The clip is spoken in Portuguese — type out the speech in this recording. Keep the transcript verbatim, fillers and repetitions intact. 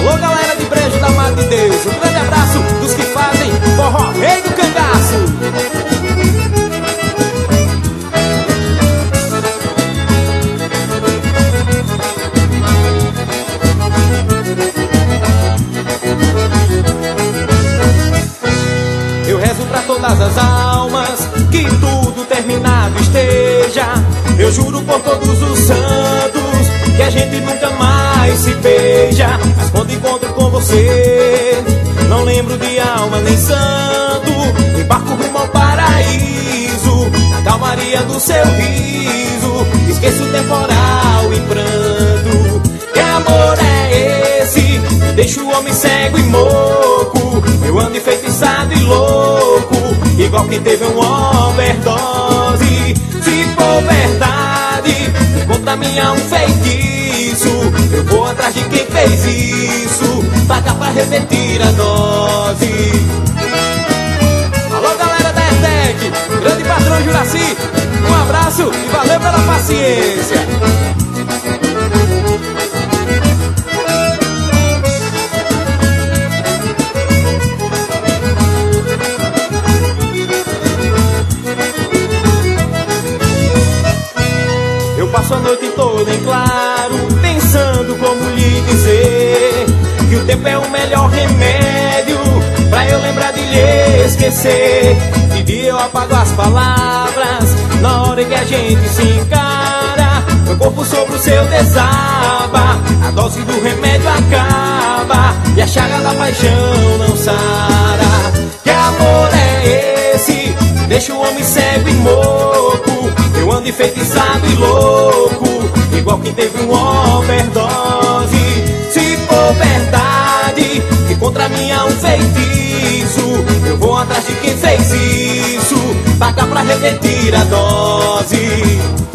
Alô, galera de Brejo da Mata de Deus, um grande abraço dos que fazem forró rei do cangaço. Eu rezo pra todas as almas que tudo terminado esteja. Eu juro por todos os santos que a gente nunca mais se beija. Mas quando encontro com você, não lembro de alma nem santo. Embarco rumo ao paraíso, na calmaria do seu riso. Esqueço o temporal e pranto. Que amor é esse? Deixa o homem cego e moco. Eu ando enfeitiçado e louco, igual quem teve uma overdose. Se for verdade, contra mim há um feitiço. Eu vou atrás de quem fez isso, pagar pra repetir a dose. Alô, galera da ETEC, grande patrão Juraci, um abraço e valeu pela paciência. Passo a noite toda em claro, pensando como lhe dizer que o tempo é o melhor remédio pra eu lembrar de lhe esquecer. De dia eu apago as palavras, na hora em que a gente se encara, meu corpo sobre o seu desaba, a dose do remédio acaba e a chaga da paixão não sara. Que amor é esse? Deixa o homem cego e moco. Eu ando enfeitiçado e louco, igual quem teve uma overdose. Se for verdade que contra mim há um feitiço, eu vou atrás de quem fez isso, pagar pra repetir a dose.